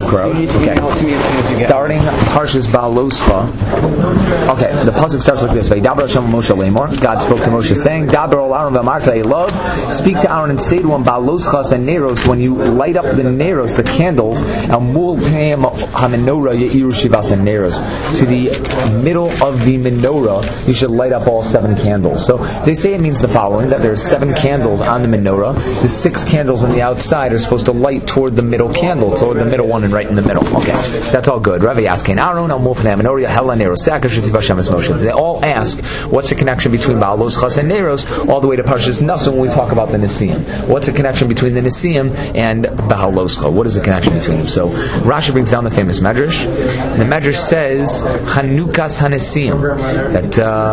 Quote. You need to email it to me as soon as you get it. Starting Parshas Ba'aloscha. Okay, the pasuk starts like this: Vaydaber Hashem Moshe Lemor. God spoke to Moshe, saying, "Daber ol Aaron v'amarta Elov." Speak to Aaron and say to him, "Ba'aloschas and Neros, when you light up the Neros, the candles, Al Mul Pnei HaMenorah Yeiru Shivas and Neros, to the middle of the menorah, you should light up all 7 candles." So they say it means the following: that there are 7 candles on the menorah. The 6 candles on the outside are supposed to light toward the middle candle, toward the middle one and right in the middle. Okay, that's all good. Rabbi asking Aaron, Al Mul Pnei HaMenorah Hela Neros Sakashiv Hashem as Moshe. They all ask, what's the connection between Ba'aloschas and Neros all the way to Parshas Naso when we talk about the Nisim? What's the connection between the Nisim and Ba'aloscha? What is the connection between them? So Rashi brings down the famous Medrash. The Medrash says Chanukas HaNisim, that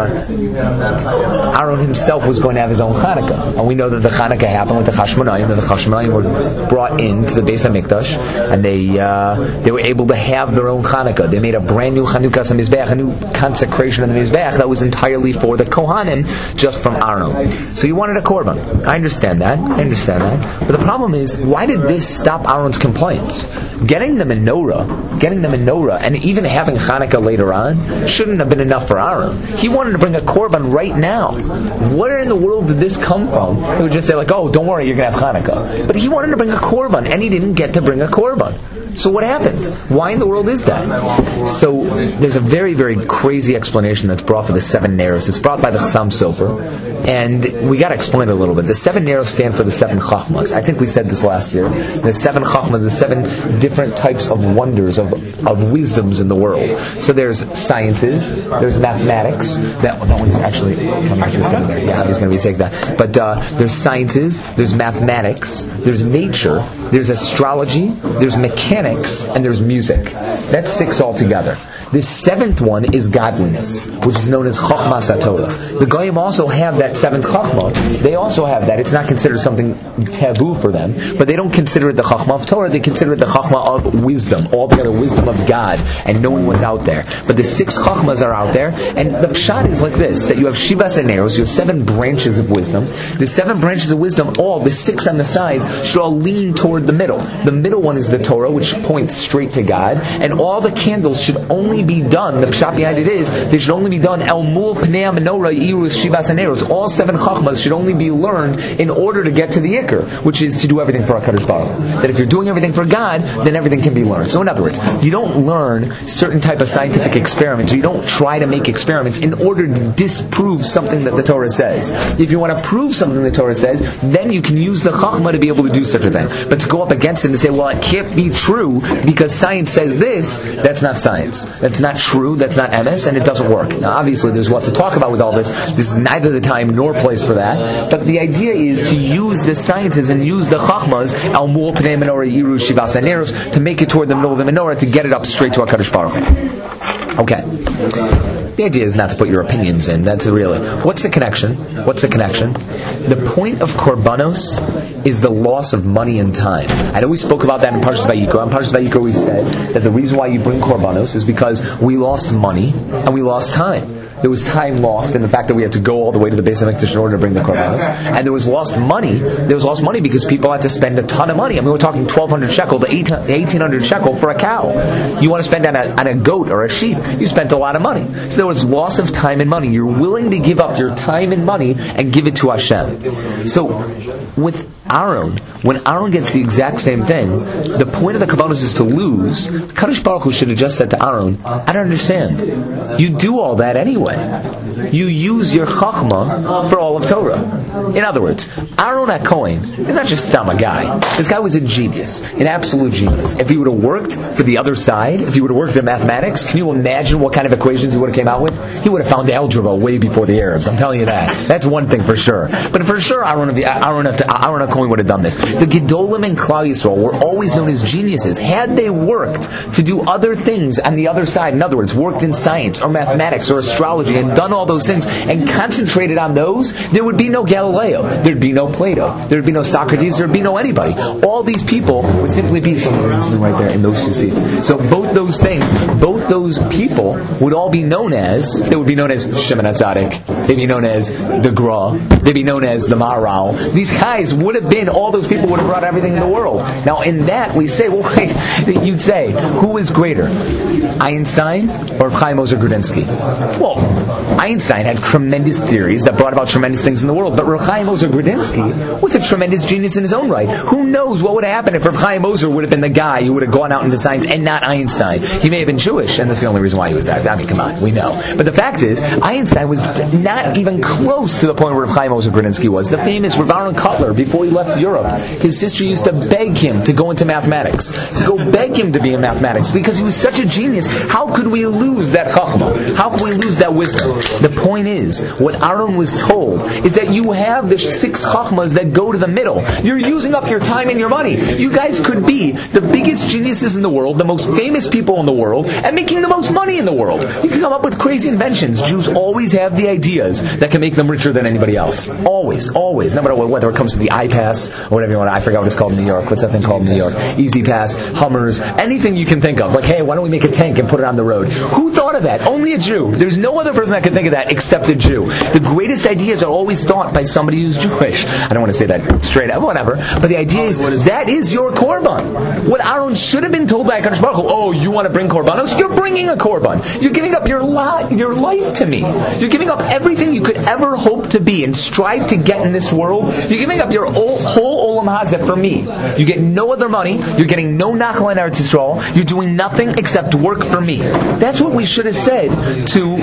Aaron himself was going to have his own Chanukah, and we know that the Chanukah happened with the Chashmonayim. That the Chashmonayim were brought into the Beis HaMikdash, and they were able to have their own Chanukah. They made a brand new Chanukas HaMizbeach, a new consecration of the Mizbeach that was entirely for the Kohanim, just from Aaron. So he wanted a korban. I understand that. But the problem is, why did this stop Aaron's complaints? Getting the menorah, and even having Hanukkah later on shouldn't have been enough for Aaron. He wanted to bring a korban right now. Where in the world did this come from? He would just say like, "Oh, don't worry, you're going to have Hanukkah." But he wanted to bring a korban, and he didn't get to bring a korban. So what happened? Why in the world is that? So there's a very, very crazy explanation that's brought for the 7 Neros. It's brought by the Chassam Sofer, and we got to explain it a little bit. The 7 Neros stand for the 7 Chachmas. I think we said this last year. The 7 Chachmas, the 7 different types of wonders, of wisdoms in the world. So there's sciences, there's mathematics. That one is actually coming to the 7 Neros. Yeah, he's going to be saying that. But there's sciences, there's mathematics, there's nature, there's astrology, there's mechanics, and there's music. That's 6 altogether. The 7th one is godliness, which is known as Chochmas HaTorah. The Goyim also have that 7th Chochmah. They also have that. It's not considered something taboo for them, but they don't consider it the Chochmah of Torah. They consider it the Chochmah of wisdom, altogether wisdom of God and knowing what's out there. But the 6 Chochmas are out there, and the pshat is like this: that you have Shivas and Neros, you have 7 branches of wisdom. The 7 branches of wisdom, all the 6 on the sides, should all lean toward the middle. The middle one is the Torah, which points straight to God, and all the candles should only be done, the pshat behind it is, they should only be done El Mul Pnei HaMenorah Yeiru Shivas HaNeros. All 7 Chachmas should only be learned in order to get to the Iker, which is to do everything for HaKadosh Baruch Hu. That if you're doing everything for God, then everything can be learned. So in other words, you don't learn certain type of scientific experiments, or you don't try to make experiments in order to disprove something that the Torah says. If you want to prove something the Torah says, then you can use the Chachma to be able to do such a thing. But to go up against it and say, well, it can't be true because science says this, that's not science. That's not true, that's not emes, and it doesn't work. Now obviously there's what to talk about with all this. This is neither the time nor place for that. But the idea is to use the sciences and use the chachmas, Al Mul Pnei Menorah Yeiru Shivas HaNeros, to make it toward the middle of the menorah, to get it up straight to HaKadosh Baruch Hu. Okay. The idea is not to put your opinions in. That's really... What's the connection? The point of korbanos is the loss of money and time. I know we spoke about that in Parshas Vayikra. In Parshas Vayikra we said that the reason why you bring korbanos is because we lost money and we lost time. There was time lost in the fact that we had to go all the way to the Beis HaMikdash in order to bring the korbanos, and there was lost money. There was lost money because people had to spend a ton of money. I mean, we're talking 1,200 shekel to 1,800 shekel for a cow. You want to spend on a goat or a sheep, you spent a lot of money. So there was loss of time and money. You're willing to give up your time and money and give it to Hashem. So with Aaron, when Aaron gets the exact same thing, the point of the korbanos is to lose. Kadosh Baruch Hu should have just said to Aaron, I don't understand. You do all that anyway. You use your chachma for all of Torah. In other words, Aaron HaKohen is not just a guy. This guy was a genius, an absolute genius. If he would have worked for the other side, if he would have worked in mathematics, can you imagine what kind of equations he would have came out with? He would have found algebra way before the Arabs. I'm telling you that. That's one thing for sure. But for sure, Aaron HaKohen would have done this. The Gedolim and Klal Yisrael were always known as geniuses. Had they worked to do other things on the other side, in other words, worked in science or mathematics or astrology and done all those things and concentrated on those, there would be no Galileo, there'd be no Plato, there'd be no Socrates, there'd be no anybody. All these people would simply be someone listening right there in those 2 seats. So both those people would all be known as, they would be known as Shimon HaTzadik, they'd be known as the Gra, they'd be known as the Maharal. These guys would have have been, all those people would have brought everything in the world. Now, in that, we say, well, wait, you'd say, who is greater, Einstein or Chaim Ozer Grudinsky? Well, Einstein had tremendous theories that brought about tremendous things in the world, but Rav Chaim Ozer Grudinsky was a tremendous genius in his own right. Who knows what would have happened if Rav Chaim Ozer would have been the guy who would have gone out into science and not Einstein? He may have been Jewish, and that's the only reason why he was that. I mean, come on, we know. But the fact is, Einstein was not even close to the point where Rav Chaim Ozer Grudinsky was. The famous Rav Aaron Kotler, before he left Europe, his sister used to beg him to go into mathematics, to go beg him to be in mathematics, because he was such a genius. How could we lose that chachma? How could we lose that wisdom? The point is, what Aaron was told is that you have the 6 chachmas that go to the middle. You're using up your time and your money. You guys could be the biggest geniuses in the world, the most famous people in the world, and making the most money in the world. You can come up with crazy inventions. Jews always have the ideas that can make them richer than anybody else. Always, always. No matter whether it comes to the iPass or whatever you want. I forgot what it's called in New York. What's that thing called in New York? Easy Pass, Hummers, anything you can think of. Like, hey, why don't we make a tank and put it on the road? Who thought of that? Only a Jew. There's no other person that could think of that except a Jew. The greatest ideas are always thought by somebody who's Jewish. I don't want to say that straight up, whatever. But the idea is, that is your korban. What Aaron should have been told by HaKadosh Baruch Hu, oh, you want to bring korbanos? You're bringing a korban. You're giving up your life to me. You're giving up everything you could ever hope to be and strive to get in this world. You're giving up your whole olam hazeh for me. You get no other money. You're getting no nachal in Eretz Yisrael. You're doing nothing except work for me. That's what we should have said to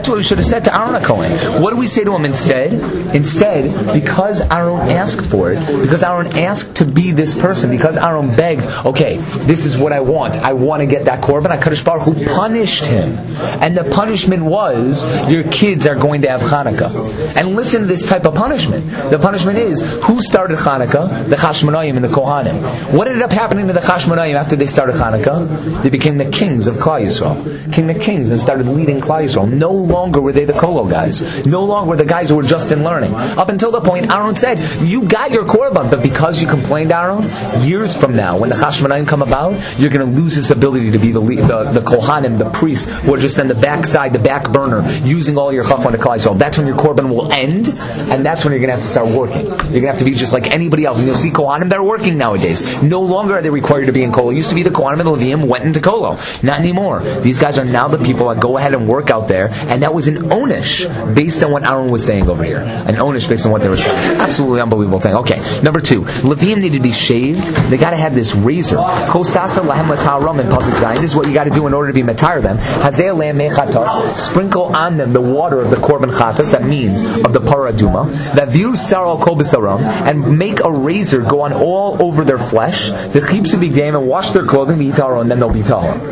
Aaron HaKohen. What do we say to him instead? Instead, because Aaron asked for it, because Aaron asked to be this person, because Aaron begged, okay, this is what I want to get that korban, HaKadosh Baruch Hu punished him. And the punishment was, your kids are going to have Hanukkah. And listen to this type of punishment. The punishment is, who started Hanukkah? The Chashmonaim and the Kohanim. What ended up happening to the Chashmonaim after they started Hanukkah? They became the kings of Klal Yisrael. Became the kings and started leading Klal Yisrael. No longer were they the Kolo guys. No longer were the guys who were just in learning. Up until the point Aaron said, you got your korban, but because you complained, Aaron, years from now, when the Chashmonaim come about, you're going to lose this ability to be the Kohanim, the priests, who are just on the backside, the back burner, using all your chachma to Klal Yisrael. That's when your korban will end, and that's when you're going to have to start working. You're going to have to be just like anybody else. And you'll see Kohanim that are working nowadays. No longer are they required to be in Kolo. It used to be the Kohanim and the Leviim went into Kolo. Not anymore. These guys are now the people that go ahead and work out there, and that was an onish based on what Aaron was saying over here. An onish based on what they were saying. Absolutely unbelievable thing. Okay, number 2. Leviim need to be shaved. They got to have this razor. Kosasa lahem lata'aram in pasuk zayin. This is what you got to do in order to be matar them. Hazeh lehem mechatos. Sprinkle on them the water of the korban chatas. That means of the paraduma. That viru saral kol b'saram, and make a razor go on all over their flesh. The chipsu bigdayim, and wash their clothing. V'yitaro, and then they'll be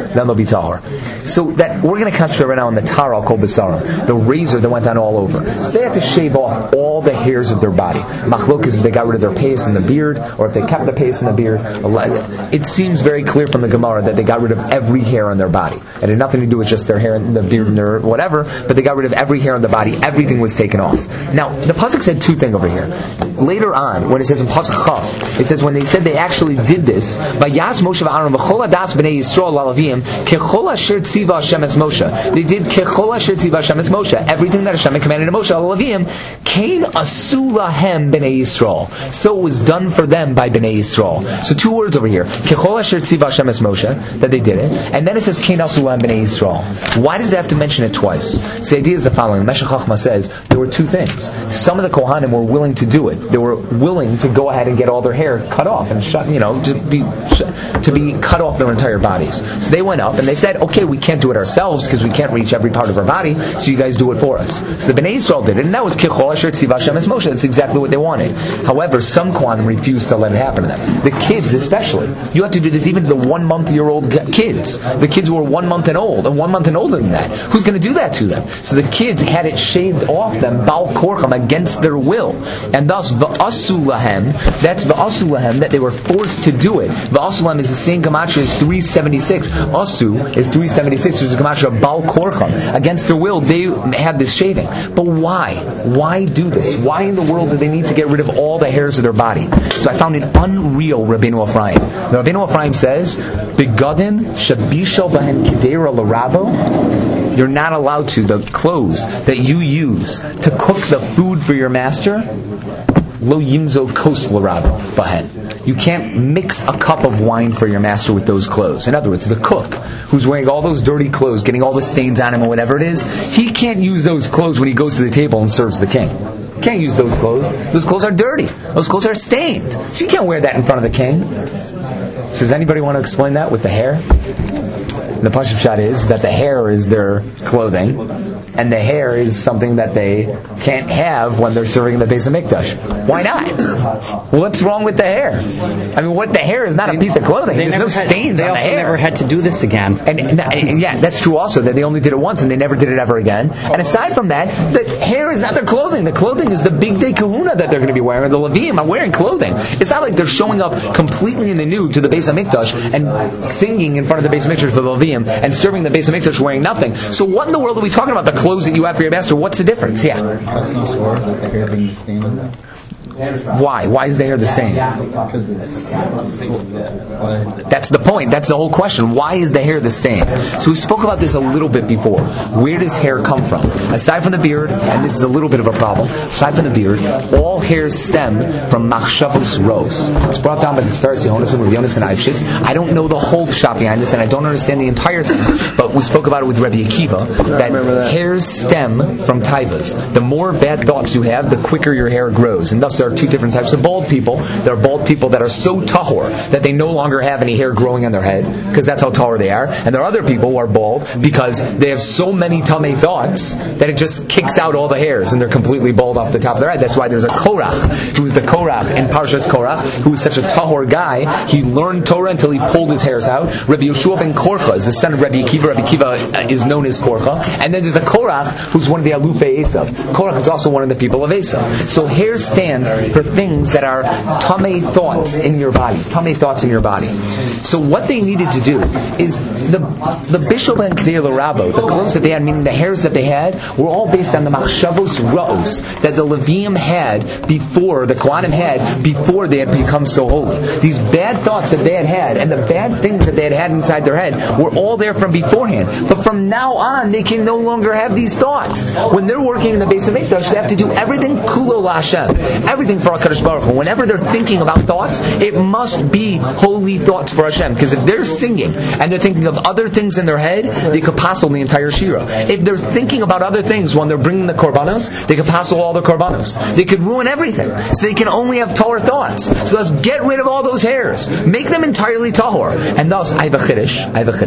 tahor. So that we're going to concentrate right now on the taral kol b'saram, the razor that went on all over. So they had to shave off all the hairs of their body. Machlok is if they got rid of their payas in the beard, or if they kept the payas in the beard. It seems very clear from the Gemara that they got rid of every hair on their body. It had nothing to do with just their hair and the beard and their whatever, but they got rid of every hair on the body. Everything was taken off. Now, the pasuk said 2 things over here. Later on, when it says in pasuk Chaf, it says when they said they actually did this, Vayas Moshe v'Aaron v'chol hadas b'nei Yisrael lalavim kechol asher tziva Hashem es Moshe. They did kechol asher tziva Hashem es Moshe. Everything that Hashem commanded to Moshe lalavim kain asu lahem b'nei Yisrael. So it was done for them by b'nei Yisrael. So 2 words over here. Kechol asher tziva Hashem es Moshe, that they did it, and then it says kain asu lahem b'nei Yisrael. Why does it have to mention it twice? So the idea is the following. Meshech Chochmah says there were 2 things. Some of the Kohanim were willing to do it. They were willing to go ahead and get all their hair cut off and to be cut off their entire bodies. So they went up and they said, okay, we can't do it ourselves because we can't reach every part of our body, so you guys do it for us. So the Bnei Yisrael did it, and that was Kechol Asher Tziva Hashem es Moshe. That's exactly what they wanted. However, some Kohanim refused to let it happen to them. The kids especially. You have to do this even to the 1-month-year-old kids. The kids were 1 month and old, and 1 month and older than that. Who's going to do that to them? So the kids had it shaved off them, Bal Korcham, against their will. And thus, V'asu lahem, that's V'asu lahem, that they were forced to do it. V'asu lahem is the same gematria as 376. Asu is 376, which is a gematria of Bal Korcham. Against their will, they had this shaving. But why? Why do this? Why in the world do they need to get rid of all the hairs of their body? So I found an unreal Rabbeinu Ephraim. The Rabbeinu Ephraim says, Begadim shabishal bahen kidera l'rabo. You're not allowed to, the clothes that you use to cook the food for your master, Lo yimzo kos l'rabbo bahen. You can't mix a cup of wine for your master with those clothes. In other words, the cook who's wearing all those dirty clothes, getting all the stains on him or whatever it is, he can't use those clothes when he goes to the table and serves the king. Can't use those clothes. Those clothes are dirty. Those clothes are stained. So you can't wear that in front of the king. So does anybody want to explain that with the hair? The Pashut Pshat is that the hair is their clothing, and the hair is something that they can't have when they're serving in the Beis HaMikdash. Why not? Well, what's wrong with the hair? I mean, the hair is not a piece of clothing. There's no stains on the hair. They also never had to do this again. And yeah, that's true also, that they only did it once and they never did it ever again. And aside from that, the hair is not their clothing. The clothing is the big day kahuna that they're going to be wearing. The Levim are wearing clothing. It's not like they're showing up completely in the nude to the Beis HaMikdash and singing in front of the Beis HaMikdash for the Levim and serving the Beis HaMikdash wearing nothing. So what in the world are we talking about? The clothes that you have for your master? What's the difference? Yeah. Why? Why is the hair the stain? That's the point. That's the whole question. Why is the hair the stain? So we spoke about this a little bit before. Where does hair come from? Aside from the beard, and this is a little bit of a problem, aside from the beard, all hairs stem from machshavos ros. It's brought down by the Tiferes Yehonos and Rabbi Yonasan Eifshitz. I don't know the whole shot behind this, and I don't understand the entire thing, but we spoke about it with Rabbi Akiva, that hairs stem from taivas. The more bad thoughts you have, the quicker your hair grows, and thus there are two different types of bald people. There are bald people that are so tahor that they no longer have any hair growing on their head, because that's how tahor they are. And there are other people who are bald because they have so many tamei thoughts that it just kicks out all the hairs and they're completely bald off the top of their head. That's why there's a Korach, who was the Korach in Parshas Korach, who was such a tahor guy. He learned Torah until he pulled his hairs out. Rabbi Yeshua ben Korcha is the son of Rabbi Akiva. Rabbi Akiva is known as Korcha. And then there's a Korach who's one of the Alufei Esav. Korach is also one of the people of Esav. So hair stands for things that are tamei thoughts in your body. Tamei thoughts in your body. So what they needed to do is the bishul and Kedei l'Rabbo, the clothes that they had, meaning the hairs that they had, were all based on the machshavos ra'os that the Levim had before, the Kohanim had before they had become so holy. These bad thoughts that they had and the bad things that they had inside their head were all there from beforehand. But from now on, they can no longer have these thoughts. When they're working in the Beis HaMikdash, they have to do everything kulo la'Hashem, everything for HaKadosh Baruch Hu. Whenever they're thinking about thoughts, it must be holy thoughts for Hashem. Because if they're singing and they're thinking of other things in their head, they could passel the entire shira. If they're thinking about other things when they're bringing the korbanos, they could passel all the korbanos. They could ruin everything. So they can only have tahor thoughts. So let's get rid of all those hairs. Make them entirely tahor. And thus, I have a chiddush.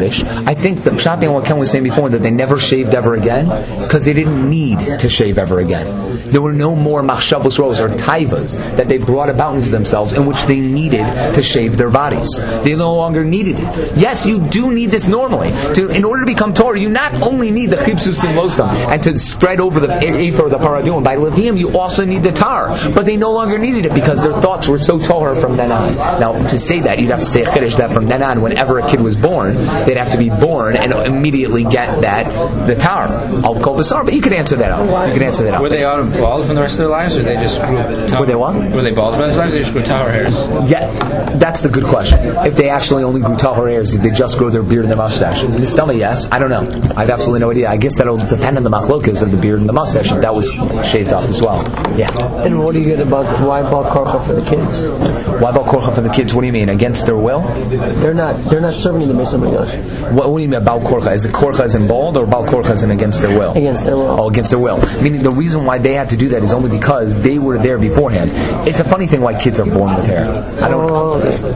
I think the Pshat and what Ken was saying before, that they never shaved ever again, is because they didn't need to shave ever again. There were no more machshavos ros or taivas that they brought about into themselves in which they needed to shave their bodies. They no longer needed it. Yes, you do need this normally. In order to become Torah, you not only need the chipsus simlosam and to spread over the Ephah or the Paradum. By Levim, you also need the tar. But they no longer needed it because their thoughts were so Torah from then on. Now, to say that, you'd have to say a chiddush that from then on, whenever a kid was born, they'd have to be born and immediately get the tar. I'll call the sar, but you could answer that out. Were they out of bald for the rest of their lives, or they just grew tar? Were they what? Were they bald for the rest of their lives, or they just grew tar hairs? Yeah, that's the good question. If they actually only grew tahor hairs, did they just grow their beard and their mustache? Just tell me yes. I don't know. I have absolutely no idea. I guess that'll depend on the machlokas of the beard and the mustache, if that was shaved off as well. Yeah. And what do you get about why bal korcha for the kids? Why bal korcha for the kids? What do you mean? Against their will? They're not serving in the Beis HaMikdash. What do you mean about korcha? Is it korcha as in bald, or bal korcha as in against their will? Against their will. Oh, against their will. Meaning the reason why they had to do that is only because they were there beforehand. It's a funny thing why kids are born with hair. I don't know.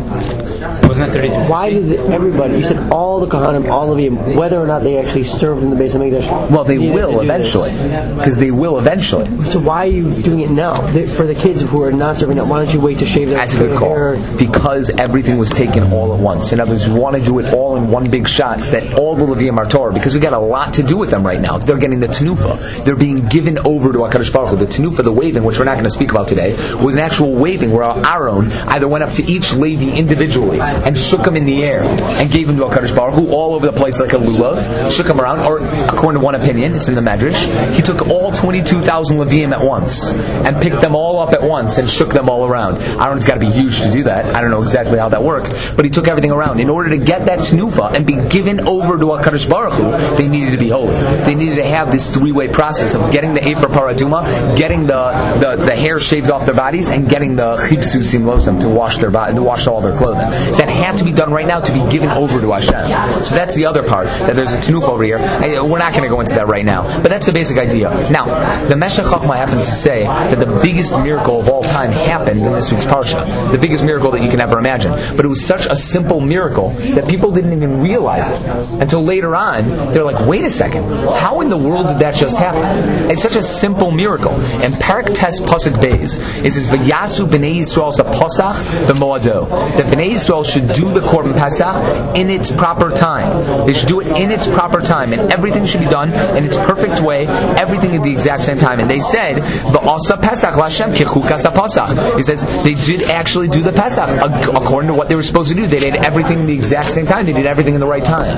Wasn't that 32? Why did everybody, you said all the Kohanim, all of them, whether or not they actually served in the Beis HaMikdash? Well, they will eventually. Because they will eventually. So why are you doing it now? For the kids who are not serving now, why don't you wait to shave their hair? That's a good call. Because everything was taken all at once. In other words, we want to do it all in one big shot, so that all the Levim are Torah, because we got a lot to do with them right now. They're getting the tenufa. They're being given over to HaKadosh Baruch Hu. The tenufa, the waving, which we're not going to speak about today, was an actual waving where Aaron either went up to each Levi individually and shook him in the air and gave him to HaKadosh Baruch Hu all over the place like a lulav, shook him around, or according to one opinion, it's in the Medrash, he took all 22,000 Leviim at once and picked them all up at once and shook them all around. Aaron's got to be huge to do that. I don't know exactly how that worked, but he took everything around. In order to get that tenufa and be given over to HaKadosh Baruch Hu, they needed to be holy. They needed to have this three-way process of getting the Efer Paraduma, getting the hair shaved off their bodies, and getting the Chipsusim Losam to wash their body, to wash all their clothing. That had to be done right now to be given over to Hashem. So that's the other part, that there's a tenufa over here. And we're not going to go into that right now, but that's the basic idea. Now, the Meshech Chochmah happens to say that the biggest miracle of all time happened in this week's Parsha. The biggest miracle that you can ever imagine. But it was such a simple miracle that people didn't even realize it until later on. They're like, wait a second, how in the world did that just happen? It's such a simple miracle. And Parak Tes Pasuk Beis, it says, V'yasu b'nei Yisrael sa Pasach v'moado. That b'nei Yisrael should do the Korban Pesach in its proper time. They should do it in its proper time, and everything should be done in its perfect way, everything at the exact same time. And they said, V'asa Pesach l'Hashem kichukas ha-Pasach. He says, they did actually do the Pesach according to what they were supposed to do. They did everything in the exact same time. They did everything in the right time.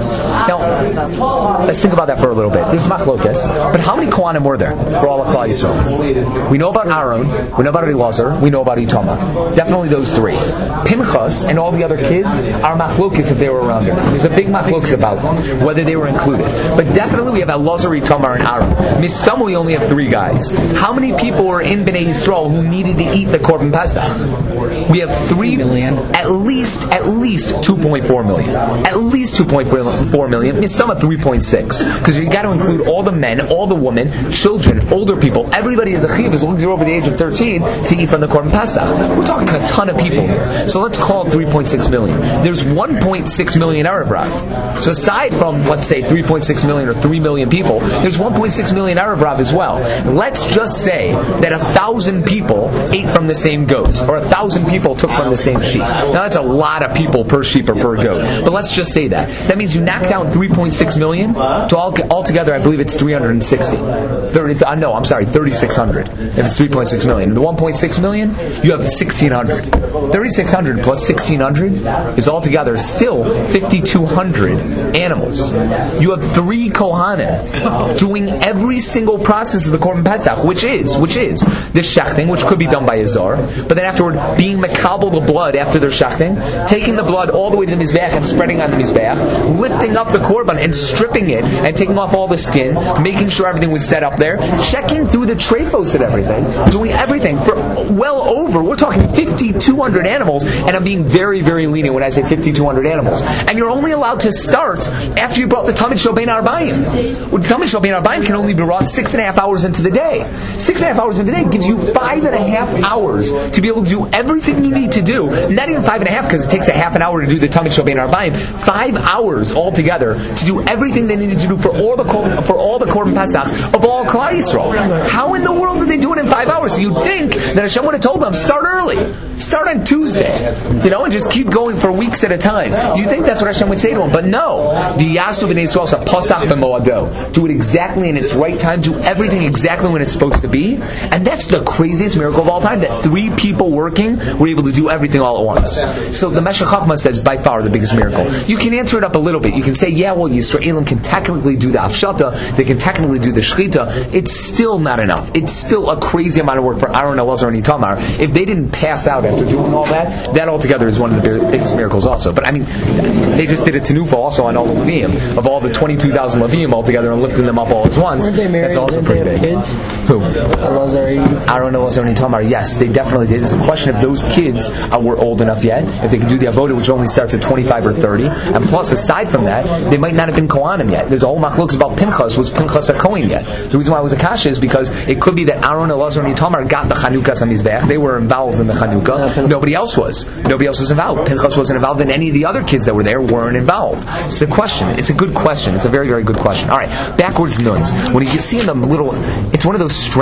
Now, let's think about that for a little bit. There's machlokas, but how many Kohanim were there for all of Klal Yisrael? We know about Aaron, we know about Elazar, we know about Itamar. Definitely those three. Pinchas and all the other kids are machlokas if they were around there. There's a big machlokas about them, whether they were included. But definitely we have Elazar, Itamar, and Aaron. Mistam, we only have three guys. How many people were in Bnei Yisrael who needed to eat the Korban Pesach? We have 3 million, at least 2.4 million. At least 2.4 million. Mistam at 3.6. Because you got to include all the men, all the women, children, older people. Everybody is a chiv as long as you're over the age of 13 to eat from the Korban Pesach. We're talking a ton of people here. So let's call it 3.6 million. There's 1.6 million Erev Rav. So aside from, let's say, 3.6 million or 3 million people, there's 1.6 million Erev Rav as well. Let's just say that 1,000 people ate from the same goats, or 1,000 people took from the same sheep. Now that's a lot of people per sheep or per goat. But let's just say that. That means you knock down 3.6 million to altogether, I believe it's 360. 3,600. If it's 3.6 million. The 1.6 million, you have 1,600. 3,600 plus 1,600 is altogether still 5,200 animals. You have 3 Kohanim doing every single process of the Korban Pesach, which is the shechting, which could be done by Azar, but then afterward being mekabel the blood after their shechting, taking the blood all the way to the Mizbeach and spreading on the Mizbeach, lifting up the Korban and stripping it and taking off all the skin, making sure everything was set up there, checking through the trephos and everything, doing everything for well over, we're talking 5,200 animals, and I'm being very, very lenient when I say 5,200 animals. And you're only allowed to start after you brought the Tamid Shel Bein Arbaim. Well, the Tamid Shel Bein Arbaim can only be brought 6.5 hours into the day. 6.5 hours into the day gives you 5.5 hours to be able to do everything you need to do. Not even 5.5 because it takes a half an hour to do the Tamid Shel Bein Arbaim. 5 hours altogether to do everything they needed to do for all the Korban Pesachs of all Klal Yisrael. How in the world did they do it in 5 hours? So you'd think that Hashem would have told them, start early. Start on Tuesday. And just keep going for weeks at a time. You think that's what Hashem would say to them. But no. V'yasu b'nei Yisrael sa pasach b'moado. Do it exactly in its right time. Do everything exactly when it's supposed to be. And that's the craziest miracle of all time. That 3 people working were able to do everything all at once. So the Meshech Chochmah says, by far the biggest miracle. You can answer it up a little bit. You can say, yeah, well, Yisraelim can technically do the Afshata. They can technically do the Shechita. It's still not enough. It's still a crazy amount of work for Aaron, Elazar, and Itamar. If they didn't pass out after doing all that, that altogether is one of the biggest miracles also. But I mean, they just did a tenufa also on all the Leviim, of all the 22,000 Leviim altogether and lifting them up all at once. Weren't they married? That's also pretty big. Kids? Who? Elazar, Aaron, Elazar, and Itamar. Yes, they definitely did. It's a question if those kids were old enough yet, if they could do the avoda, which only starts at 25 or 30. And plus, aside from that, they might not have been Kohanim yet. There's a whole machlokes about Pinchas. Was Pinchas a Kohen yet? The reason why it was a kasha is because it could be that Aaron, Elazar, and Itamar got the Chanukah Samizbeach. They were involved in the Chanukah. Nobody else was. Nobody else was involved. Pinchas wasn't involved, and any of the other kids that were there weren't involved. It's a question. It's a good question. It's a very, very good question. All right, backwards nuns. When you see in the little, it's one of those strange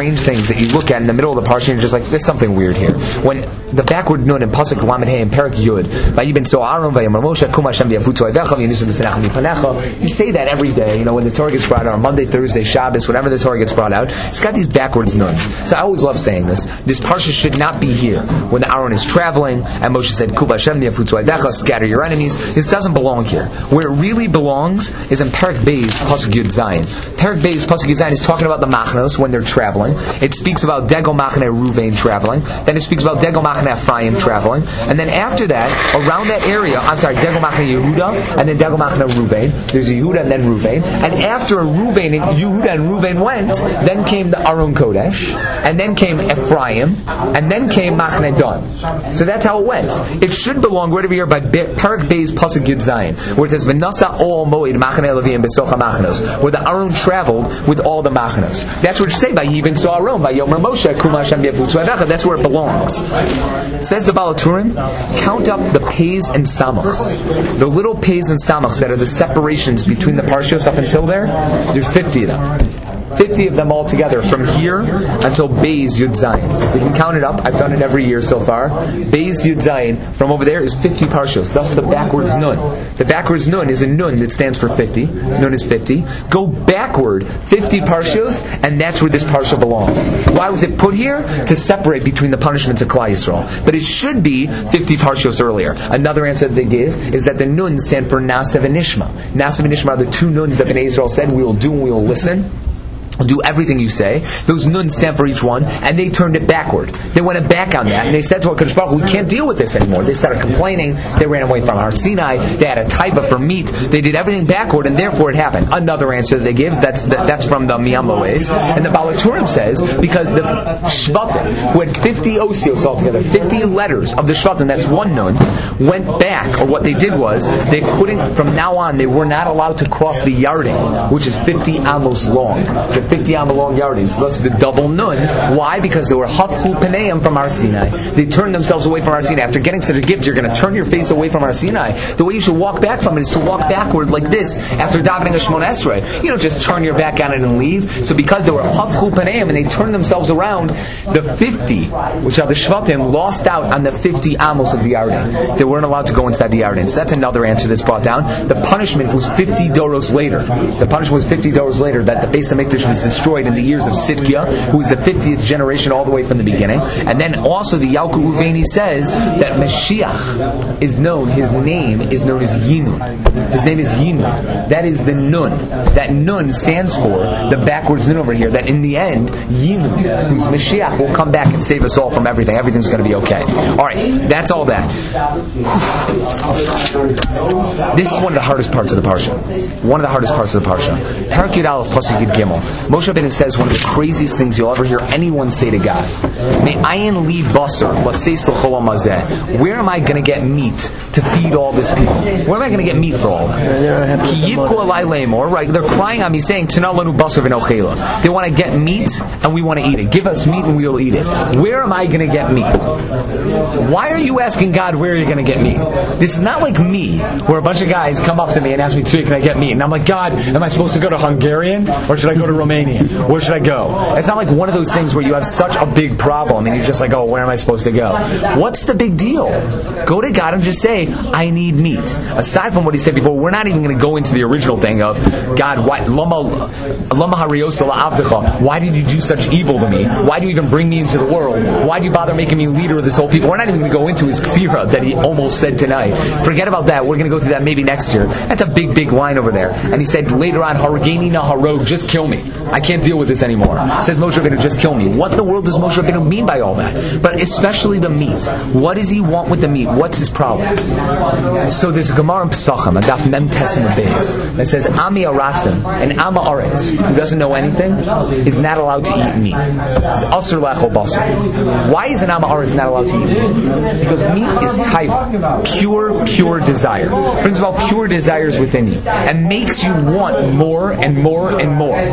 strange things that you look at in the middle of the parsha and you're just like, there's something weird here. When the backward nun in Pasuk Lamed Hey and Perak Yud, Vayiben So Aaron Vayamar Moshe Kum Hashem V'Yafutu Avecha V'Yinisu B'Sinach Mipanecha, you say that every day, when the Torah gets brought out on Monday, Thursday, Shabbos, whenever the Torah gets brought out, it's got these backwards nuns. So I always love saying this. This parsha should not be here when Aaron is traveling and Moshe said, Kum Hashem V'Yafutu Avecha, scatter your enemies. This doesn't belong here. Where it really belongs is in Perak Beis Pasuk Yud Zayin. Perak Beis Pasuk Yud Zayin is talking about the Machnos when they're traveling. It speaks about Degel Machne Ruvain traveling. Then it speaks about Degel Machne Ephraim traveling. And then after that, around that area, Degel Machne Yehuda, and then Degel Machne Ruvain. There's Yehuda and then Ruvain. And after Ruvain and Yehuda and Ruvain went, then came the Aron Kodesh, and then came Ephraim, and then came Machne Dan. So that's how it went. It should belong right over here by Perak Beis Pasuk Yud Zayin, where it says V'nasa Ol Moed Machne Leviim Besocha Machnos, where the Aron traveled with all the Machnos. That's what you say by Yibin So Aron, by Yomer Moshe Kum Hashem V'Yafutu Avecha. That's where it belongs. Says the Balaturim, count up the Peis and Samachs. The little Peis and Samachs that are the separations between the parshas up until there, there's 50 of them. 50 of them all together from here until Beis Yud Zayin. We can count it up. I've done it every year so far. Beis Yud Zayin from over there is 50 parshas. Thus the backwards nun. The backwards nun is a nun that stands for 50. Nun is 50. Go backward 50 parshas, and that's where this parsha belongs. Why was it put here? To separate between the punishments of Klal Yisrael. But it should be 50 parshas earlier. Another answer that they give is that the nun stand for Nasev and Nishma. Nasev and Nishma are the two nuns that Bnei Israel said, we will do and we will listen. Do everything you say. Those nuns stand for each one, and they turned it backward. They went back on that, and they said to HaKadosh Baruch Hu, we can't deal with this anymore. They started complaining. They ran away from Har Sinai. They had a taiva for meat. They did everything backward, and therefore it happened. Another answer that they give, that's from the Miyamloes. And the Balaturim says, because the Shvatim, who had 50 osios altogether, 50 letters of the Shvatim, that's one nun, went back, or what they did was, they couldn't, from now on, they were not allowed to cross the Yarden, which is 50 amos long. The 50 am long Yardim. So that's the double nun. Why? Because they were hafchu paneim from Har Sinai. They turned themselves away from Har Sinai. After getting such a gift, you're going to turn your face away from Har Sinai. The way you should walk back from it is to walk backward like this after davening a Shmona Esrei. You don't just turn your back on it and leave. So because they were hafchu paneim and they turned themselves around, the 50, which are the Shvatim, lost out on the 50 amos of the Yarden. They weren't allowed to go inside the Yarden. So that's another answer that's brought down. The punishment was 50 doros later. The punishment was 50 doros later that the Beis HaMikdash was destroyed in the years of Sidkia, who is the 50th generation all the way from the beginning. And then also the Yalkut Uveni says that Mashiach is known, his name is known as Yinun. His name is Yinun. That is the Nun. That Nun stands for the backwards Nun over here, that in the end, Yinun, who's Mashiach, will come back and save us all from everything. Everything's going to be okay. Alright, that's all that. This is one of the hardest parts of the Parsha. One of the hardest parts of the Parsha. Parak Yud Aleph Pasuk Yud Gimel. Moshe Rabbeinu says one of the craziest things you'll ever hear anyone say to God. Me'ayin li basar l'seis l'cholam hazeh. Where am I going to get meat to feed all this people? Where am I going to get meat for all of them? Ki yivku alai le'emor. Right? They're crying on me saying, Tana lanu basar v'nochela. They want to get meat and we want to eat it. Give us meat and we'll eat it. Where am I going to get meat? Why are you asking God where you're going to get meat? This is not like me, where a bunch of guys come up to me and ask me, can I get meat? And I'm like, God, am I supposed to go to Hungarian or should I go to Romanian? Where should I go? It's not like one of those things where you have such a big problem and you're just like, oh, where am I supposed to go? What's the big deal? Go to God and just say, I need meat. Aside from what he said before, we're not even going to go into the original thing of, God, why did you do such evil to me? Why do you even bring me into the world? Why do you bother making me leader of this whole people? We're not even going to go into his kfira that he almost said tonight. Forget about that. We're going to go through that maybe next year. That's a big, big line over there. And he said later on, Harageni Naharog, just kill me. I can't deal with this anymore. Says Moshe Rabbeinu, just kill me. What in the world does Moshe Rabbeinu mean by all that? But especially the meat. What does he want with the meat? What's his problem? So there's a Gemara in Pesachim, a daf Mem Tesim Beis, that says Ami Aratzim, and Ama Aretz, who doesn't know anything, is not allowed to eat meat. It's Asur Lechol Basar. Why is an Ama Aretz not allowed to eat meat? Because meat is taiva, pure desire. Brings about pure desires within you, and makes you want more and more and more. Makes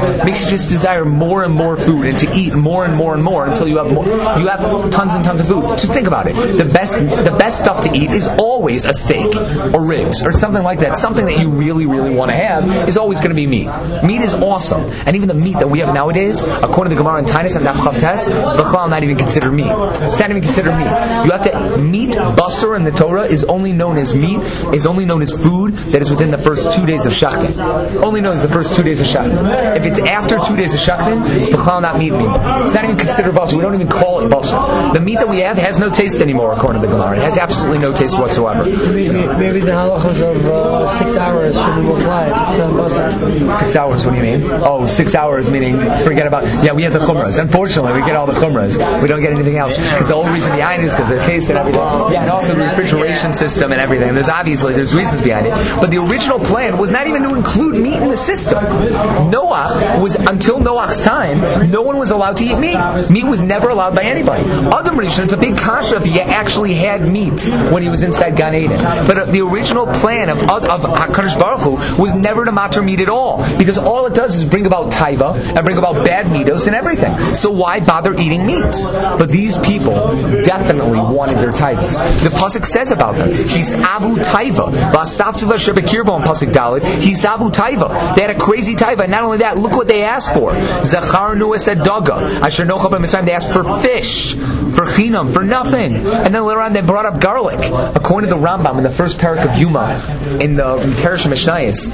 to just desire more and more food and to eat more and more and more until you have more, you have tons and tons of food. Just think about it. The best stuff to eat is always a steak or ribs or something like that. Something that you really, really want to have is always going to be meat. Meat is awesome. And even the meat that we have nowadays, according to the Gemara in Tainus and Daf Chav Tes, B'chlal not even considered meat. It's not even considered meat. You have to, meat, basar in the Torah is only known as meat, is only known as food that is within the first 2 days of Shachtin. Only known as the first 2 days of Shachtin. If it's after 2 days of Shachtin, it's B'chlal not meat anymore. It's not even considered basar. We don't even call it basar. The meat that we have has no taste anymore, according to the Gemara. It has absolutely no taste whatsoever. Maybe the halachas of 6 hours shouldn't apply to 6 hours, what do you mean? Oh, 6 hours meaning forget about, yeah, we have the chumras. Unfortunately, we get all the chumras. We don't get anything else. Because the whole reason behind it is because of the taste and everything. Yeah, and also the refrigeration system and everything. There's reasons behind it. But the original plan was not even to include meat in the system. Noach was, until Noach's time, no one was allowed to eat meat. Meat was never allowed by anybody. Adam Rishon, it's a big kasha if he actually had meat when he was inside Gan Eden. But the original plan of HaKadosh Baruch Hu was never to matter meat at all. Because all it does is bring about taiva and bring about bad midos and everything. So why bother eating meat? But these people definitely wanted their taivas. The pasuk says about them, he's avu taiva. V'asatzuva shebekirbo in pasuk Dalet. He's avu taiva. They had a crazy taiva. And not only that, look what they asked for. Zacharnu esedaga. Asher nocha b'mitzrayim. They asked for fish, for chinam, for nothing. And then later on, they brought up garlic. According to the Rambam in the first parak of Yuma, in the Parish of Mishnayos,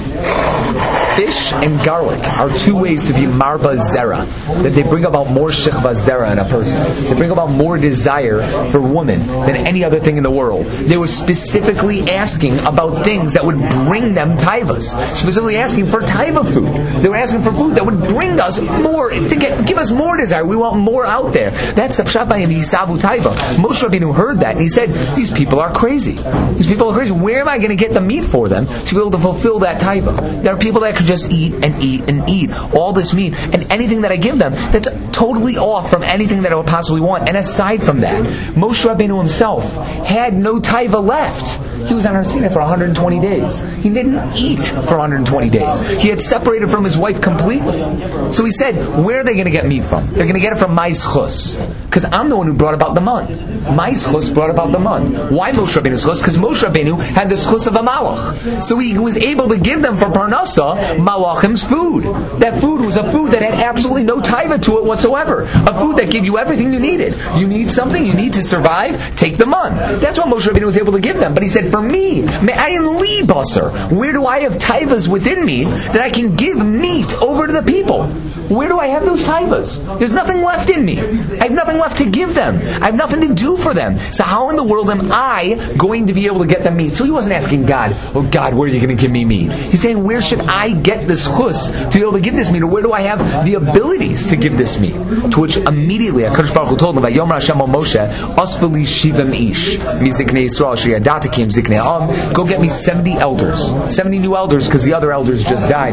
fish and garlic are two ways to be marba zera, that they bring about more shechva zera in a person. They bring about more desire for women than any other thing in the world. They were specifically asking about things that would bring them taivas, specifically asking for taiva food. They were asking for food that would bring us more, to give us more desire. We want more out there. That's the pshat by Yisavu taiva. Moshe Rabbeinu heard that and he said, these people are crazy. These people are crazy. Where am I going to get the meat for them to be able to fulfill that taiva? There are people that could just eat and eat and eat all this meat, and anything that I give them that's totally off from anything that I would possibly want. And aside from that, Moshe Rabbeinu himself had no taiva left. He was on Har Sinai for 120 days. He didn't eat for 120 days. He had separated from his wife completely. So he said, where are they going to get meat from? They're going to get it from my schus. Because I'm the one who brought about the man. My schus brought about the man. Why Moshe Rabbeinu's schus? Because Moshe Rabbeinu had the schus of a malach. So he was able to give them for parnasa malachim's food. That food was a food that had absolutely no taiva to it whatsoever. A food that gave you everything you needed. You need something, you need to survive, take the man. That's what Moshe Rabbeinu was able to give them. But he said, for me, me'ayin li basar. Where do I have taivas within me that I can give meat over to the people? Where do I have those taivas? There's nothing left in me. I have nothing left to give them. I have nothing to do for them. So how in the world am I going to be able to get them meat? So he wasn't asking God, oh God, where are you going to give me meat? He's saying, where should I get this chus to be able to give this meat? Or where do I have the abilities to give this meat? To which immediately HaKadosh Baruch Hu told him, Vayomer Hashem al Moshe, Asfali Shivam Ish, Miziknei Yisrael, Sheyadatakim Ziknei Am, go get me 70 elders. 70 new elders, because the other elders just died.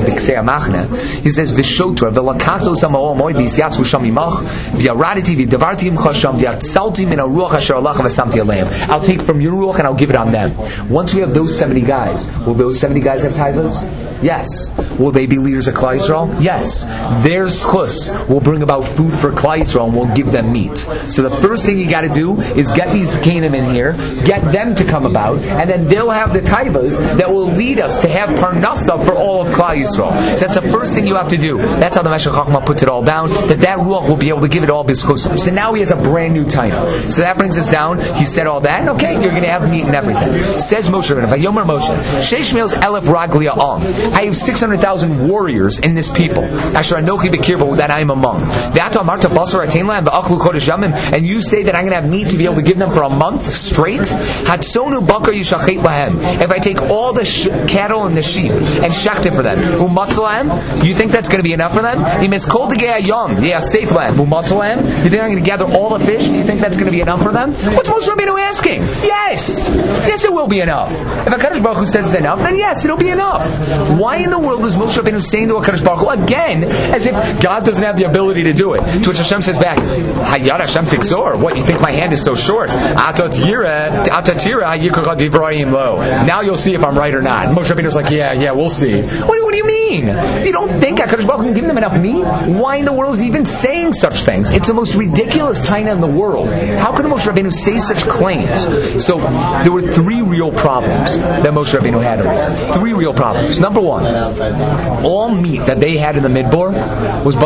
He says, Vishotra, Velakato Samaol Moed, Visyatsu Shamimach, Vyaraditi, Vidavartim Chasham, Vyatsalti Min Aruach Asher Allah Vasamti Aleim. I'll take from your ruach and I'll give it on them. Once we have those 70 guys, will those 70 guys have taivas? Yes. Will they be leaders of Klal Yisrael? Yes. Their schus will bring about food for Klal Yisrael and will give them meat. So the first thing you got to do is get these Canaan in here, get them to come about, and then they'll have the taivas that will lead us to have parnasa for all of Klal Yisrael. So that's the first thing you have to do. That's how the Meshech Chochmah puts it all down, that ruach will be able to give it all b'schus. So now he has a brand new title. So that brings us down. He said all that, and okay, you're going to have meat and everything. Says Moshe Rabbeinu, Vayomer Moshe, Sheish Meals Elef Raglia Am. I have 600,000 warriors in this people. Asher Anochi Bekirbo, that I am among. And you say that I'm going to have meat to be able to give them for a month straight? Hatsonu Bakar Yishachet Lahem. If I take all the cattle and the sheep and shacht it for them, Umatzalahem, you think that's going to be enough for them? You miss Kol Degei Yom, yeah, safe land. Umatzalahem, you think I'm going to gather all the fish? You think that's going to be enough for them? What's Moshe Rabbeinu asking? Yes! Yes, it will be enough. If HaKadosh Baruch Hu says it's enough, then yes, it'll be enough. Why in the world is Moshe Rabbeinu saying to HaKadosh Baruch Hu again, as if God doesn't have the ability to do it? To which Hashem says back, Hayad Hashem Tikzor, what, you think my hand is so short? Now you'll see if I'm right or not. Moshe Rabbeinu's like, yeah, we'll see. What do you mean? mean? You don't think HaKadosh Baruch Hu can give them enough meat? Why in the world is he even saying such things? It's the most ridiculous taina in the world. How could Moshe Rabbeinu say such claims? So there were three real problems that Moshe Rabbeinu had. Three real problems. Number one, all meat that they had in the Midbar was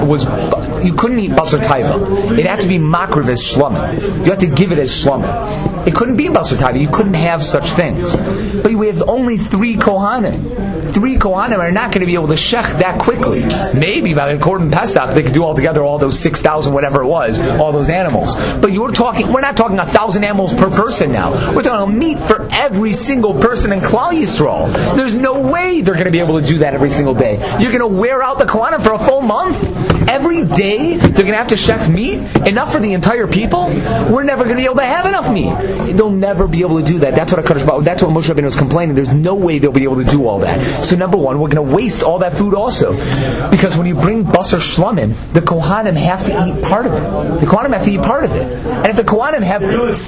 you couldn't eat basar taiva. It had to be makriv as shlamim. You had to give it as shlamim. It couldn't be basar taiva. You couldn't have such things. But we have only 3 kohanim. 3 kohanim are not going to be able to shech that quickly. Maybe by the Korban Pesach they could do altogether all those 6,000 whatever it was, all those animals. But we're not talking 1,000 animals per person now. We're talking meat for every single person in Klal Yisrael. There's no way they're going to be able to do that every single day. You're going to wear out the kohanim for a full month? Every day they're going to have to shech meat? Enough for the entire people? We're never going to be able to have enough meat. They'll never be able to do that. That's what Moshe Rabbeinu was complaining. There's no way they'll be able to do all that. So number one, we're going to waste all that food also. Because when you bring basar shlamim, the kohanim have to eat part of it. The kohanim have to eat part of it. And if the kohanim have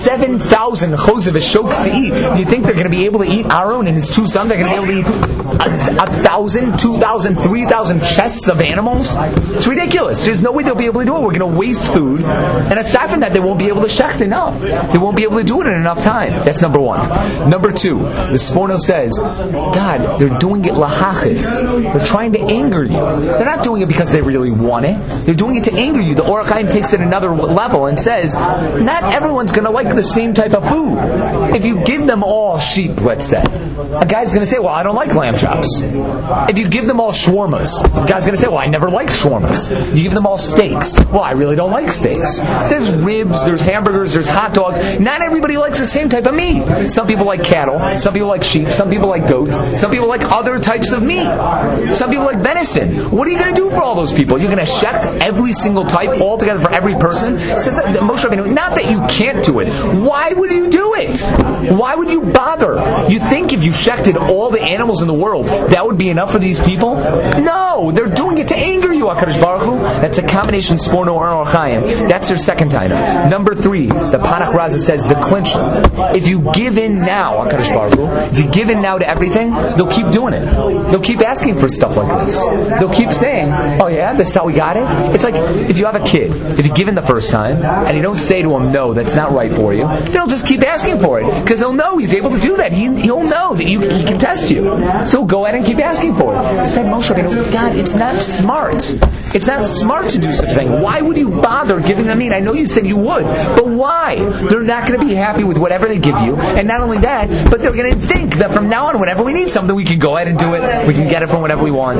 7,000 chosev shoks to eat, do you think they're going to be able to eat Aaron and his 2 sons? They're going to be able to eat 1,000, 2,000, 3,000 chests of animals? It's ridiculous. There's no way they'll be able to do it. We're going to waste food. And aside from that, they won't be able to shecht enough. They won't be able to do it in enough time. That's number one. Number two, the Sforno says, God, they're doing it lahachis. They're trying to anger you. They're not doing it because they really want it. They're doing it to anger you. The Orach Chaim takes it another level and says, not everyone's going to like the same type of food. If you give them all sheep, let's say, a guy's going to say, well, I don't like lamb chops. If you give them all shawarmas, a guy's going to say, well, I never liked shawarmas. You give them all steaks. Well, I really don't like steaks. There's ribs, there's hamburgers, there's hot dogs. Not everybody likes the same type of meat. Some people like cattle, some people like sheep, some people like goats, some people like other types of meat. Some people like venison. What are you going to do for all those people? You're going to shecht every single type all together for every person? Says Moshe Rabbeinu, not that you can't do it. Why would you do it? Why would you bother? You think if you shechted all the animals in the world, that would be enough for these people? No, they're doing it to anger you, HaKadosh Baruch Hu. That's a combination Sforno or Orach Chaim. That's their second taina. Number 3, the Panach Raza says the clincher. If you give in now, HaKadosh Baruch Hu, if you give in now to everything, they'll keep doing it. They'll keep asking for stuff like this. They'll keep saying, oh yeah, that's how we got it? It's like if you have a kid, if you give in the first time, and you don't say to him, no, that's not right for you, they'll just keep asking for it. Because he'll know he's able to do that. He'll know that he can test you. So go ahead and keep asking for it. Said Moshe Rabbeinu, God, it's not smart. It's not smart to do such a thing. Why would you bother giving them meat? I know you said you would, but why? They're not going to be happy with whatever they give you, and not only that, but they're going to think that from now on, whenever we need something, we can go ahead and do it. We can get it from whatever we want.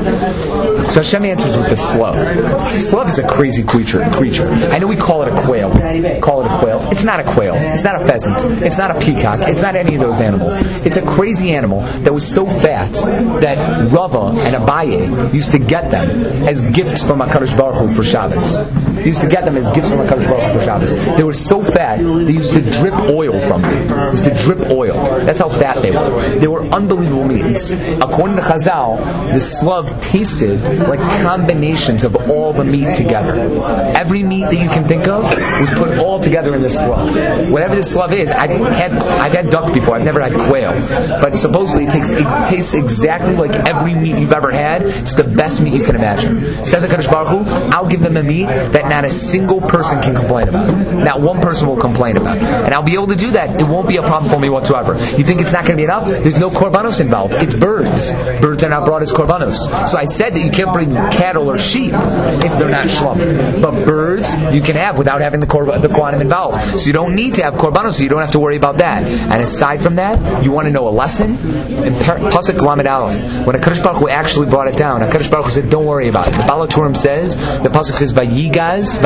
So Hashem answers with the slav. Slav is a crazy creature. I know we call it a quail. Call it a quail. It's not a quail. It's not a pheasant. It's not a peacock. It's not any of those animals. It's a crazy animal that was so fat that Rava and Abaye used to get them as gifts from HaKadosh Baruch Hu for Shabbos. They used to get them as gifts from HaKadosh Baruch Hu for Shabbos. They were so fat, they used to drip oil from them. They used to drip oil. That's how fat they were. They were unbelievable meats. According to Chazal, the slav tasted like combinations of all the meat together. Every meat that you can think of was put all together in the slav. Whatever the slav is, I've had duck before, I've never had quail. But supposedly it tastes exactly like every meat you've ever had. It's the best meat you can imagine. Says HaKadosh Baruch Hu, I'll give them a meat that not a single person can complain about. Not one person will complain about. And I'll be able to do that. It won't be a problem for me whatsoever. You think it's not going to be enough? There's no korbanos involved. It's birds. Birds are not brought as korbanos. So I said that you can't bring cattle or sheep if they're not shlam. But birds you can have without having the kohanim involved. So you don't need to have korbanos, so you don't have to worry about that. And aside from that, you want to know a lesson? In Pasuk Lamed Aleph, when HaKadosh Baruch Hu actually brought it down, HaKadosh Baruch Hu said, don't worry about it. The Baal HaTurim says, the Pasuk says, Vayogez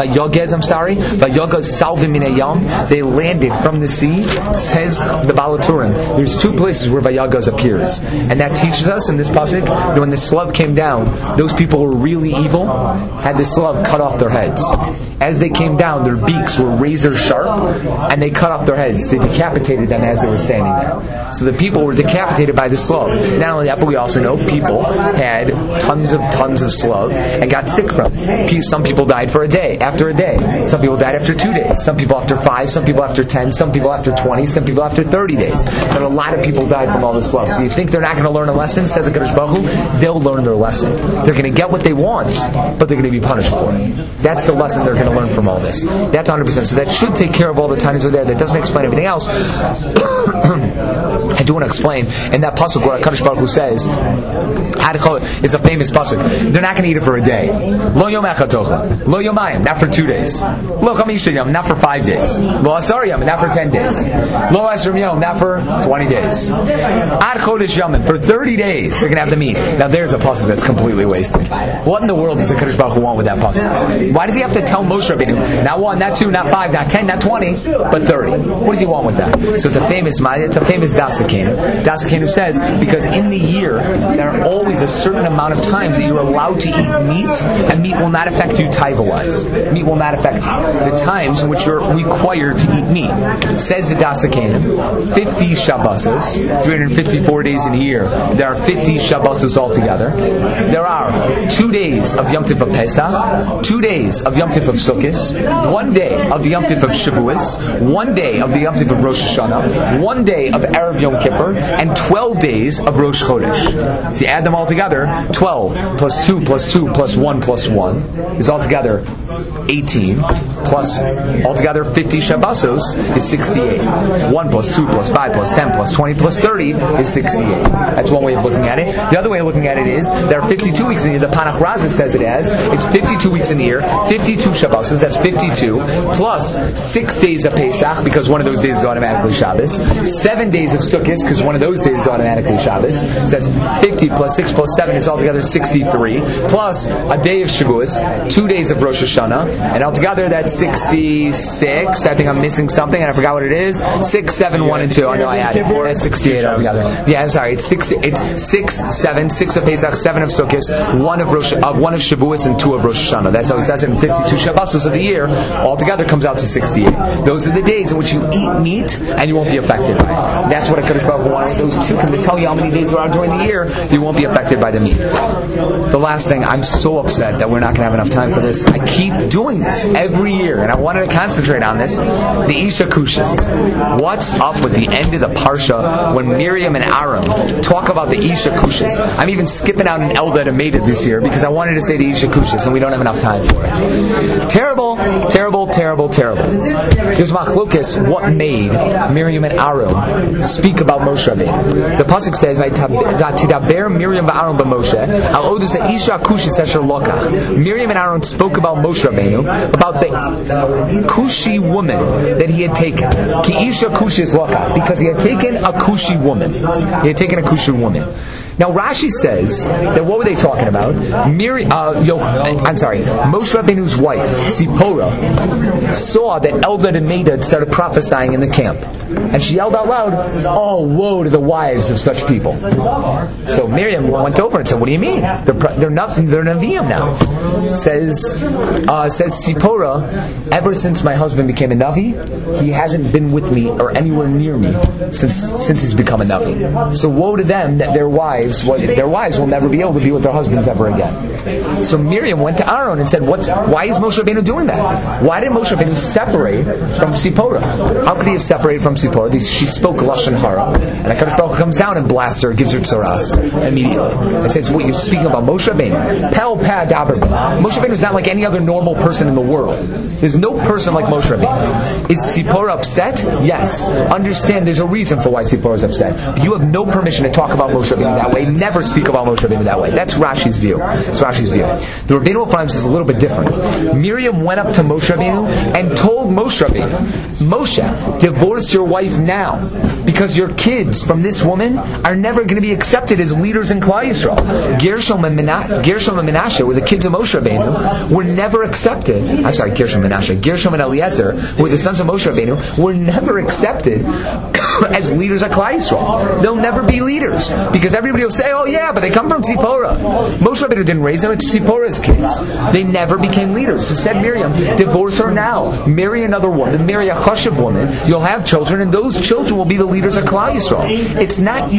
salvim min hayam. They landed from the sea. Says the Baal HaTurim. There's 2 places where Vayogez appears, and that teaches us in this pasuk that when the slav came down, those people who were really evil had the slav cut off their heads. As they came down, their beaks were razor sharp, and they cut off their heads. They decapitated them as they were standing there. So the people were decapitated by the slav. Not only that, but we also know people had tons of slav and got sick sick from. Some people died for a day, after a day. Some people died after 2 days. Some people after 5. Some people after 10. Some people after 20. Some people after 30 days. But a lot of people died from all this love. So you think they're not going to learn a lesson? Says the Kadosh Baruch Hu, they'll learn their lesson. They're going to get what they want, but they're going to be punished for it. That's the lesson they're going to learn from all this. That's 100%. So that should take care of all the times over there. That doesn't explain everything else. I do want to explain in that pasuk where Kadosh Baruch Hu says, it's a famous pasuk. They're not going to eat it for a day. Lo yom echad tochel. Lo yomayim, not for 2 days. Lo chamisha yom, not for 5 days. Lo asar yom, not for 10 days. Lo esrim yom, not for 20 days. Ad chodesh yom, for 30 days they're going to have the meat. Now there's a pasuk that's completely wasted. What in the world does the Kadosh Baruch Hu want with that pasuk? Why does he have to tell Moshe Rabbeinu, not 1, not 2, not 5, not 10, not 20, but 30? What does he want with that? So it's a famous Das Kenu. Das Kenu says, because in the year there are always a certain amount of times that you're allowed to eat meat, and meat will not affect you taiva-wise. Meat will not affect you. The times in which you're required to eat meat. Says the Das Kenu, 50 Shabbosos, 354 days in a year. There are 50 Shabbosos altogether. There are 2 days of Yom Tov of Pesach, 2 days of Yom Tov of Sukkot, 1 day of the Yom Tov of Shavuos, 1 day of the Yom Tov of Rosh Hashanah, 1 day of Erev Yom Kippur, and 12 days of Rosh Chodesh. So you add them all together, 12 plus 2 plus 2 plus 1 plus 1 is altogether 18, plus altogether 50 Shabbosos is 68. 1 plus 2 plus 5 plus 10 plus 20 plus 30 is 68. That's one way of looking at it. The other way of looking at it is there are 52 weeks in the year. The Panach Raza says it as it's 52 weeks in the year, 52 Shabbosos, that's 52, plus 6 days of Pesach, because one of those days is automatically Shabbos, 7 days of Sukkot, because one of those days is automatically Shabbos. So that's 50 plus 6 plus 7 is altogether 63, plus a day of Shavuos, 2 days of Rosh Hashanah, and altogether that's 66. I think I'm missing something, and I forgot what it is. 6, 7, 1, and 2. I know I added. That's 68 altogether. Yeah, I'm sorry. It's 6, 7, 6 of Pesach, 7 of Sukkot, 1 of Shavuos, and 2 of Rosh Hashanah. That's how he says it in 52 Shabbosos of the year. Altogether comes out to 68. Those are the days in which you eat meat and you won't be affected by it. That's what a Kadosh Baruch Hu wanted those two to tell you how many days there are during the year. You won't be affected by the meat. The last thing, I'm so upset that we're not going to have enough time for this. I keep doing this every year, and I wanted to concentrate on this. The Isha Kushas. What's up with the end of the Parsha when Miriam and Aaron talk about the Isha Kushas? I'm even skipping out an Elda that made it this year because I wanted to say the Isha Kushas, and we don't have enough time for it. Terrible, terrible, terrible, terrible. There's machlokes what made Miriam and Aaron speak about Moshe Rabbeinu. The pasuk says, "Tidaber Miriam v'Aaron b'Moshe al odus Isha Kushas asher lokach." Miriam and Aaron spoke about Moshe Rabbeinu, about the Kushi woman that he had taken. Ki Isha Kushas lokach, because he had taken a Kushi woman. He had taken a Kushi woman. Now Rashi says that what were they talking about? Moshe Rabbeinu's wife, Sipporah, saw that Eldad and Medad started prophesying in the camp. And she yelled out loud, "Oh, woe to the wives of such people." So Miriam went over and said, "What do you mean? They're Nevi'im now." Says Sipporah, "Ever since my husband became a Navi, he hasn't been with me or anywhere near me since he's become a Navi. So woe to them that their wives will never be able to be with their husbands ever again." So Miriam went to Aaron and said, "Why is Moshe Rabbeinu doing that? Why did Moshe Rabbeinu separate from Sipporah? How could he have separated from Sipporah? She spoke Lashon Hara, and HaKadosh Baruch Hu comes down and blasts her, gives her tzaras immediately, and says, "What, you're speaking about Moshe Rabbeinu? Pel pad daber." Moshe Rabbeinu is not like any other normal person in the world. There's no person like Moshe Rabbeinu. Is Sipporah upset? Yes. Understand, there's a reason for why Sipporah is upset. But you have no permission to talk about Moshe Rabbeinu that way. Never speak about Moshe Rabbeinu that way. That's Rashi's view. The Rabbeinu Ephraim says a little bit different. Miriam went up to Moshe Rabbeinu and told Moshe Rabbeinu, "Moshe, divorce your wife now, because your kids from this woman are never going to be accepted as leaders in Klal Yisrael." Gershom and Menashe were the kids of Moshe Rabbeinu, were never accepted. I'm sorry, Gershom and Eliezer, who were the sons of Moshe Rabbeinu, were never accepted as leaders of Klal Yisrael. They'll never be leaders because everybody will say, "Oh yeah, but they come from Tzipora." Moshe Rabbeinu didn't raise them; it's Tzippora's kids. They never became leaders. So said Miriam, "Divorce her now. Marry another woman. Marry a chashuv woman. You'll have children, and those children will be the leaders of Klal Yisrael." It's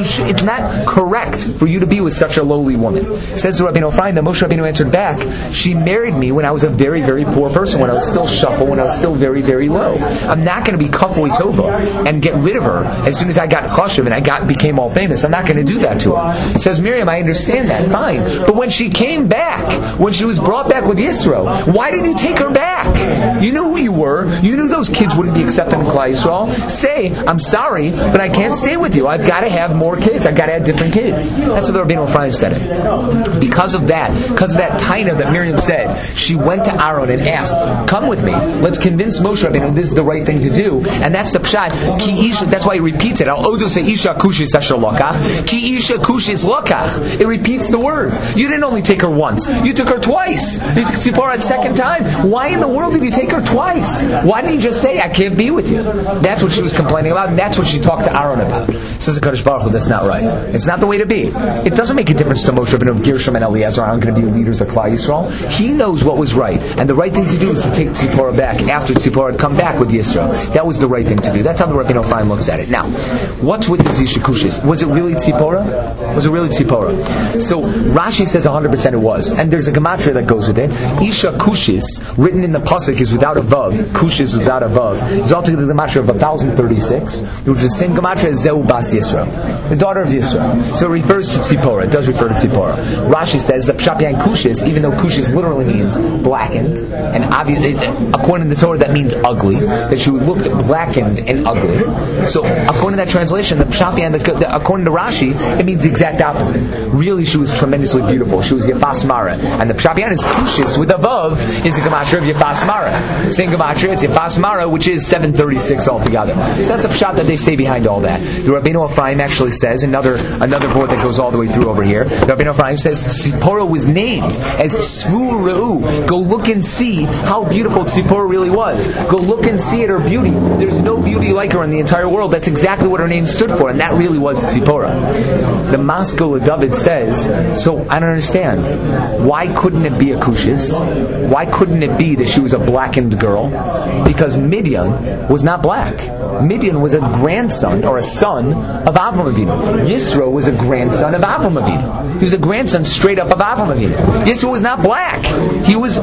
not correct for you to be with such a lowly woman. Says the Rabbeinu Ephraim, that Moshe Rabbeinu answered back, "She married me when I was a very, very poor person, when I was still shuffle, when I was still very, very low. I'm not going to be kafui tova and get rid of her as soon as I got chashuv and became all famous. I'm not going to do that to her." Says Miriam, "I understand that, fine. But when she came back, when she was brought back with Yisro, why did you take her back? You knew who you were. You knew those kids wouldn't be accepted in Klal Yisrael. Say, I'm sorry, but I can't stay with you. I've got to have more kids. I've got to have different kids." That's what the Rabbeinu Ephraim said it. Because of that taina that Miriam said, she went to Aaron and asked, "Come with me. Let's convince Moshe Rabbeinu this is the right thing to do." And that's the pshat. Ki isha, that's why he repeats it. Al odo se isha kushis asher lokach. Ki isha kushis lokach. It repeats the words. You didn't only take her once. You took her twice. You took Tzipora a second time. Why in the world did you take her twice? Why didn't you just say, "I can't be with you"? That's what she was complaining about, and that's what she talked to Aaron about. Says the Kadosh Baruch Hu, that's not right. It's not the way to be. It doesn't make a difference to Moshe Rabbeinu, Gershom, and Eliezer aren't going to be leaders of Klal Yisrael. He knows what was right, and the right thing to do is to take Tzipora back after Tzipora had come back with Yisro. That was the right thing to do. That's how the Rabbeinu Ephraim looks at it. Now, what's with the Isha Kushis? Was it really Tzipora? Was it really Tzipora? So Rashi says 100% it was, and there's a gematria that goes with it. Isha Kushis, written in the pasuk, is without a vav. Kushis without a vav. It's altogether the gematria of 1036, which is the same gematria as Zeu Bas Yisro, the daughter of Yisro. So it refers to Tzipora. It does refer to Tzipora. Rashi says that Pshat behind Kushis, even though Kushis literally means blackened, and obviously, according to the Torah, that means ugly, that she looked blackened and ugly. So according to that translation, the Pshat behind according to Rashi, it means the exact opposite. Really, she was tremendously beautiful. She was Yafas Mara, and the Pshat behind is Kushis with a vav is the gematria of Yafas Mara. Same gematria, it's Yafas Mara, which is 736 altogether. So that's a Pshat that they say behind all that. The Rabbeinu Ephraim actually says another board that goes all the way through over here. The Rabbeinu Ephraim says Tzipora was named as Tzvu Re'u. Go look and see how beautiful Tzipora really was. Go look and see at her beauty. There's no beauty like her in the entire world. That's exactly what her name stood for, and that really was Tzipora. The Maskil David says, so I don't understand. Why couldn't it be a Kushis? Why couldn't it be that she was a blackened girl? Because Midian was not black. Midian was a grandson or a son of Avram Avinu. Yisro was a grandson of Avram Avinu. He was a grandson straight up of Avram Avinu. Yisro was not black. He was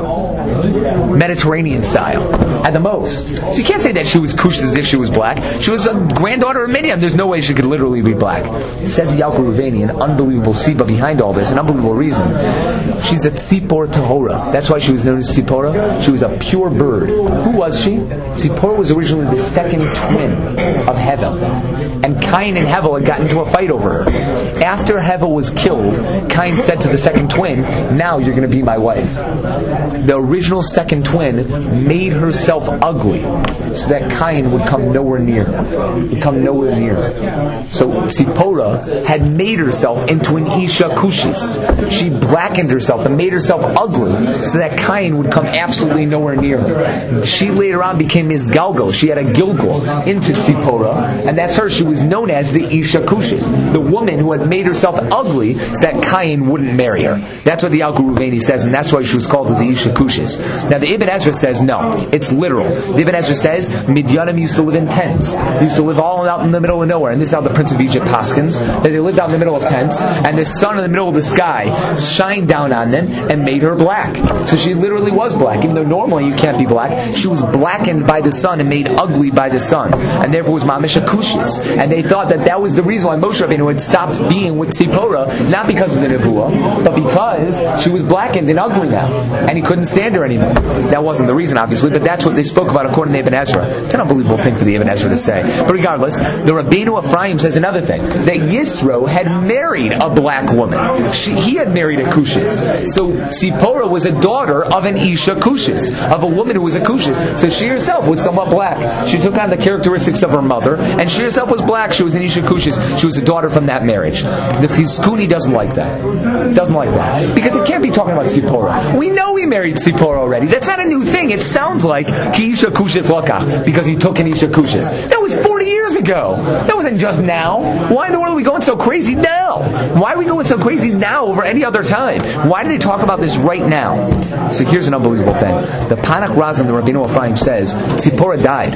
Mediterranean style at the most. So you can't say that she was Kush as if she was black. She was a granddaughter of Midian. There's no way she could literally be black. It says Yaakov Ruveni, an unbelievable siba behind all this, an unbelievable reason. She's a Tzipor Tahora. That's why she was known as Tzipora. She was a pure bird. Who was she? Tzipora was originally the second twin of Hevel. And Cain and Hevel had gotten into a fight over her. After Hevel was killed, Cain said to the second twin, "Now you're going to be my wife." The original second twin made herself ugly so that Cain would come nowhere near her. Would come nowhere near her. So Tzipora had made herself into an Isha Kushis. She blackened herself and made herself ugly so that Cain would come absolutely nowhere near her. She later on became Ms. Galgal. She had a Gilgal into Tzipora, and that's her. She was known as the Isha Kushis, the woman who had made herself ugly so that Cain wouldn't marry her. That's what the Yaakov Ruveni says, and that's why she was called the Isha Kushis. Now the Ibn Ezra says no, it's literal. The Ibn Ezra says Midyanim used to live in tents. They used to live all out in the middle of nowhere, and this is how the Prince of Egypt paskins, that they lived out in the middle of tents, and the sun in the middle of the sky shined down on them and made her black. So she literally was black, even though normally you can't be black. She was blackened by the sun and made ugly by the sun, and therefore was Mamish Kushis. And they thought that was the reason why Moshe Rabbeinu had stopped being with Tzipora, not because of the Nebuah, but because she was blackened and ugly now, and he couldn't stand her anymore. That wasn't the reason, obviously, but that's what they spoke about according to Ibn Ezra. It's an unbelievable thing for the Ibn Ezra to say. But regardless, the Rabbeinu Ephraim says another thing, that Yisro had married a black woman. He had married a Kushis. So Tzipora was a daughter of an Isha Kushis, of a woman who was a Kushis. So she herself was somewhat black. She took on the characteristics of her mother, and she herself was black. She was an Isha Kushis. She was a daughter from that marriage. The Chizkuni doesn't like that. Doesn't like that. Because it can't be talking about Tzipora. We know he married Tzipora already. That's not a new thing. It sounds like Ki Isha Kushis Lakach, because he took an Isha Kushis. That was 40 years years ago. That wasn't just now. Why in the world are we going so crazy now? Why are we going so crazy now over any other time? Why do they talk about this right now? So here's an unbelievable thing. The Panach Razan, the Rabbeinu Ephraim says, Tzipora died.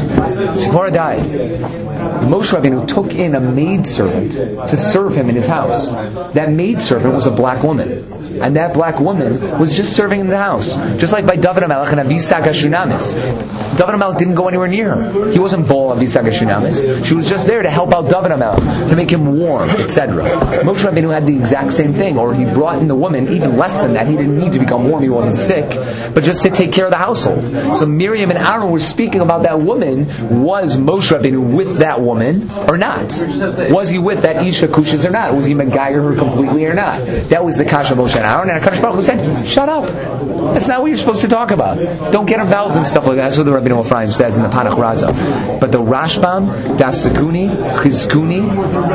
Moshe Rabbeinu took in a maidservant to serve him in his house. That maidservant was a black woman. And that black woman was just serving in the house. Just like by David HaMelech and Avisag HaShunamis. David HaMelech didn't go anywhere near her. He wasn't Baal Avisag HaShunamis. She was just there to help out David HaMelech, to make him warm, etc. Moshe Rabbeinu had the exact same thing, or he brought in the woman, even less than that. He didn't need to become warm, he wasn't sick, but just to take care of the household. So Miriam and Aaron were speaking about that woman. Was Moshe Rabbeinu with that woman or not? Was he with that Isha Kushis or not? Was he Megayer her completely or not? That was the Kasha Moshe and Aaron, and HaKadosh Baruch Hu said, shut up. That's not what you're supposed to talk about. Don't get involved in stuff like that. That's what the Rabbeinu Ephraim says in the Panach Raza. But the Rashbam, Das Zakuni, Chizkuni,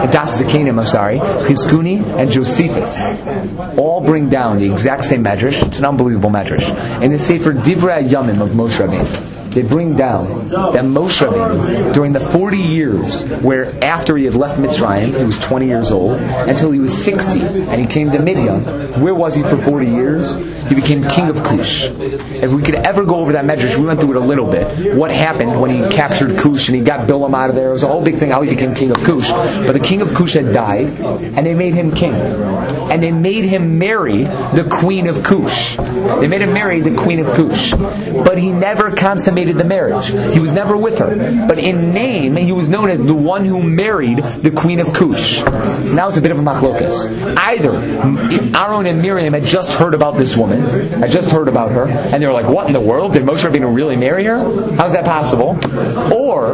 Chizkuni, and Josephus all bring down the exact same medrash. It's an unbelievable medrash. In the Sefer Divrei Yamim of Moshe Rabbeinu, they bring down that Moshe Rabbeinu, during the 40 years where after he had left Mitzrayim, he was 20 years old, until he was 60, and he came to Midian. Where was he for 40 years? He became king of Cush. If we could ever go over that medrash, we went through it a little bit. What happened when he captured Cush and he got Bilam out of there? It was a whole big thing how he became king of Cush. But the king of Cush had died, and they made him king. And they made him marry the queen of Cush. They made him marry the queen of Cush. But he never consummated the marriage. He was never with her. But in name, he was known as the one who married the queen of Cush. So now it's a bit of a machlokas. Either Aaron and Miriam had just heard about this woman, had just heard about her, and they were like, what in the world? Did Moshe Rabbeinu really marry her? How's that possible? Or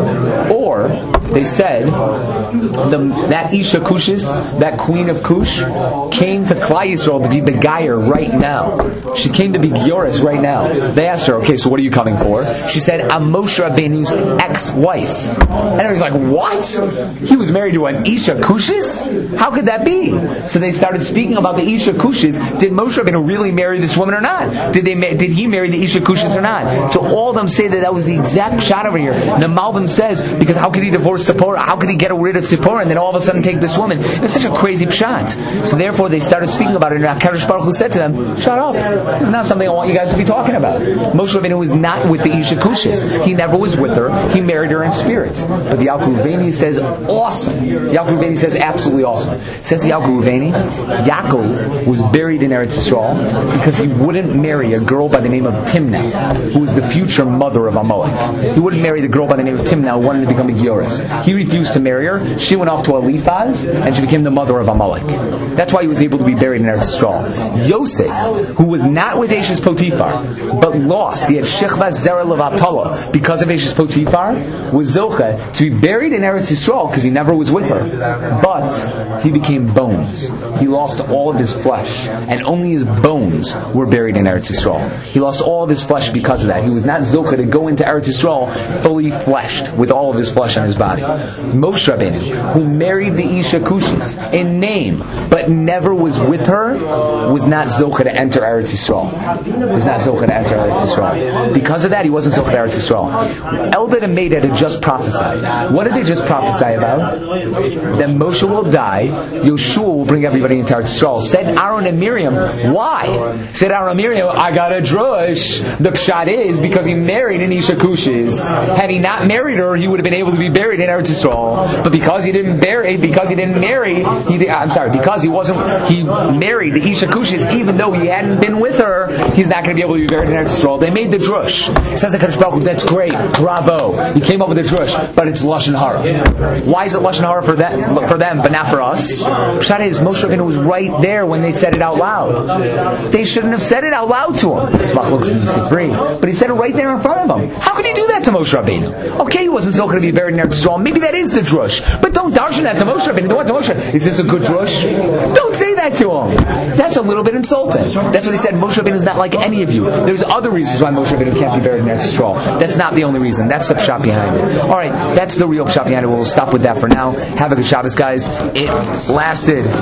they said, that Isha Kushis, that queen of Cush, came to Klal Yisrael to be the Geyer right now. She came to be Gioris right now. They asked her, okay, so what are you coming for? She said, I'm Moshe Rabbeinu's ex-wife. And everyone's like, what? He was married to an Isha Kushis? How could that be? So they started speaking about the Isha Kushis. Did Moshe Rabbeinu really marry this woman or not? Did he marry the Isha Kushis or not? So all of them say that was the exact shot over here. And the Malbim says, because how could he divorce Zipporah? How could he get rid of Zipporah and then all of a sudden take this woman? It's such a crazy pshat. So therefore they started speaking about it, and HaKadosh Baruch Hu said to them, shut up. It's not something I want you guys to be talking about. Moshe Rabbeinu was not with the Isha Kushis. He never was with her. He married her in spirit. But the Yaakov Ruveni says, awesome. Yaakov Ruveni says, absolutely awesome. Says the Yaakov Ruveni, Yaakov was buried in Eretz Yisrael because he wouldn't marry a girl by the name of Timnah, who was the future mother of Amalek. He wouldn't marry the girl by the name of Timnah who wanted to become a Gioris. He refused to marry her. She went off to Eliphaz, and she became the mother of Amalek. That's why he was able to be buried in Eretz Yisrael. Yosef, who was not with Eshes Potiphar, but lost, he had Shechva Zera Levatala because of Eshes Potiphar, was Zocha to be buried in Eretz Yisrael because he never was with her. But he became bones. He lost all of his flesh, and only his bones were buried in Eretz Yisrael. He lost all of his flesh because of that. He was not Zocha to go into Eretz Yisrael fully fleshed with all of his flesh on his body. Moshe Rabbeinu, who married the Isha Kushis in name, but never was with her, was not Zocha to enter Eretz Yisrael. Was not Zocha to enter Eretz Yisrael. Because of that, he wasn't Zocha to Eretz Yisrael. Eldad and Medad had just prophesied. What did they just prophesy about? That Moshe will die, Yeshua will bring everybody into Eretz Yisrael. Said Aaron and Miriam, why? Said Aaron and Miriam, I got a drush. The pshat is because he married an Isha Kushis. Had he not married her, he would have been able to be buried in Eretz Yisrael. But because he married, he married the Isha Kushis, even though he hadn't been with her, he's not going to be able to be buried in Eretz Yisrael. They made the drush. Says the HaKadosh Baruch Hu, that's great, bravo. You came up with the drush, but it's Lashon Hara. Why is it Lashon Hara for them, but not for us? Pshat is, Moshe Rabbeinu was right there when they said it out loud. They shouldn't have said it out loud to him. It's machlokes in the Sifri, but he said it right there in front of him. How could he do that to Moshe Rabbeinu? Okay, he wasn't so going to be buried in Eretz Yisrael. Maybe that is the drush, but don't darshan that to Moshe Rabbeinu. Don't want to Moshe. Is this a good drush? Don't say that to him. That's a little bit insulting. That's what he said. Moshe Rabbeinu is not like any of you. There's other reasons why Moshe Rabbeinu can't be buried in Eretz Yisrael. That's not the only reason. That's the pshat behind it. All right, that's the real pshat behind it. We'll stop with that for now. Have a good Shabbos, guys. It lasted